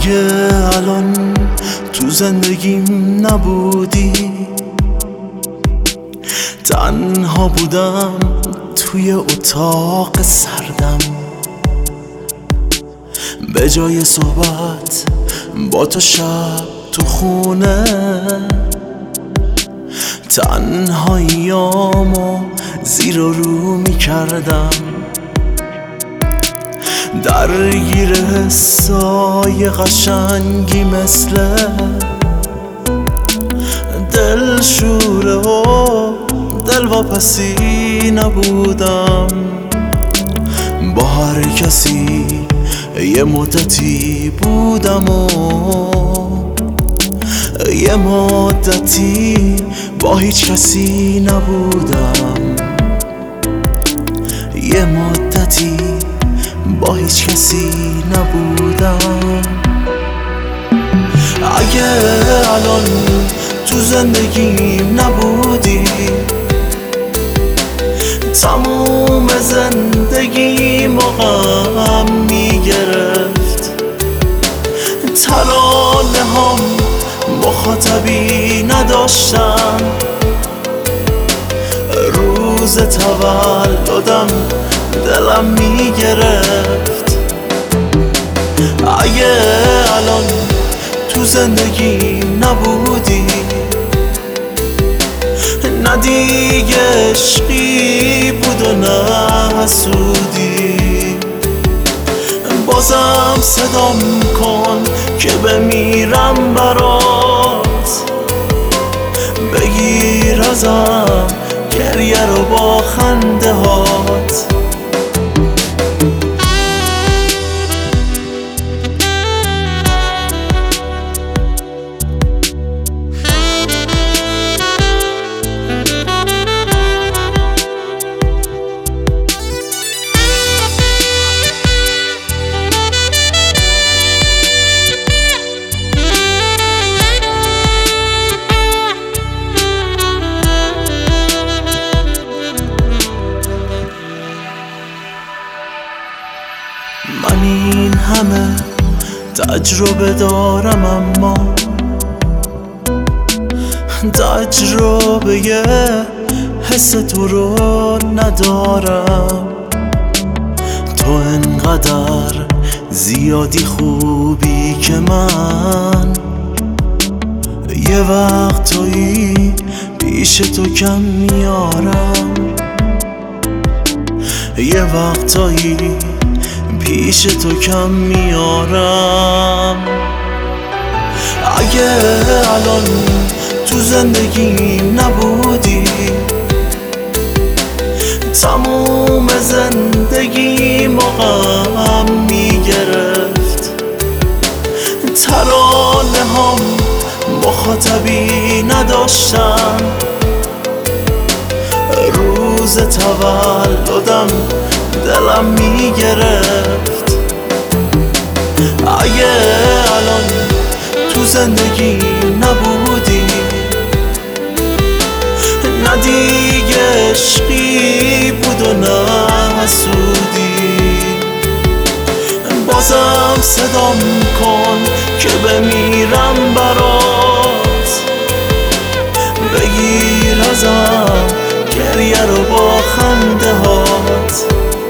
اگه الان تو زندگیم نبودی، تنها بودم توی اتاق سردم، به جای صحبت با تو شب تو خونه، تنهاییامو زیر و رو می کردم، درگیر حسای قشنگی مثل دلشوره و دلواپسی نبودم. با هر کسی یه مدتی بودم و یه مدتی با هیچ کسی نبودم، یه مدتی با هیچ کسی نبودم. اگه الان تو زندگیم نبودی، تموم زندگیم غم میگرفت، ترانه هم مخاطبی نداشتم، روز تولدم دلم میگرفت. اگه الان تو زندگیم نبودی، نه دیگه عشقی بود و نه حسودی، بازم صدام کن که بمیرم برات، بگیر ازم گریه رو با خنده هات. من این همه تجربه دارم اما تجربه حس تو رو ندارم. تو انقدر زیادی خوبی که من یه وقتایی پیش تو کم میارم، یه وقتایی پیش تو کم میارم. اگه الان تو زندگیم نبودی، تموم زندگیم غم میگرفت، ترانه هم مخاطبی نداشتم، روز تولدم دلم میگرفت. اگه الان تو زندگی نبودی، نه دیگه عشقی بود و نه حسودی، بازم صدام کن که بمیرم برات، بگیر ازم گریه رو با خنده هات.